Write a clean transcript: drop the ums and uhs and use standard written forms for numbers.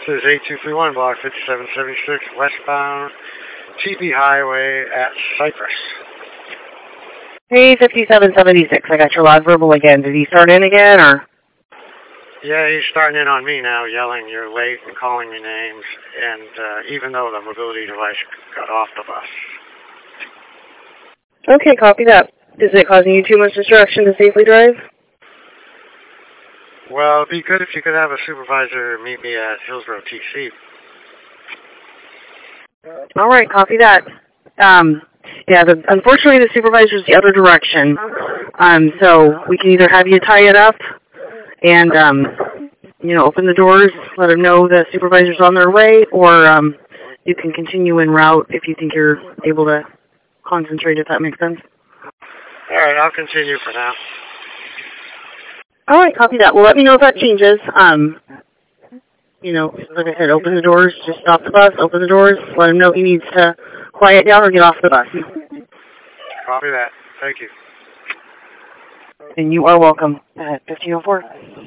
is 8231 Block 5776 westbound TP Highway at Cypress. Hey, 5776. I got your loud verbal again. Did he start in again, or? Yeah, he's starting in on me now, yelling you're late and calling me names, and even though the mobility device got off the bus. Okay, copy that. Is it causing you too much distraction to safely drive? Well, it'd be good if you could have a supervisor meet me at Hillsborough TC. All right, copy that. Yeah, unfortunately the supervisor's the other direction. So we can either have you tie it up and, open the doors, let them know the supervisor's on their way, or you can continue en route if you think you're able to concentrate, if that makes sense. All right, I'll continue for now. All right, copy that. Well, let me know if that changes. Like I said, open the doors, just stop the bus, open the doors, let him know he needs to quiet down or get off the bus. Copy that. Thank you. And you are welcome at 1504.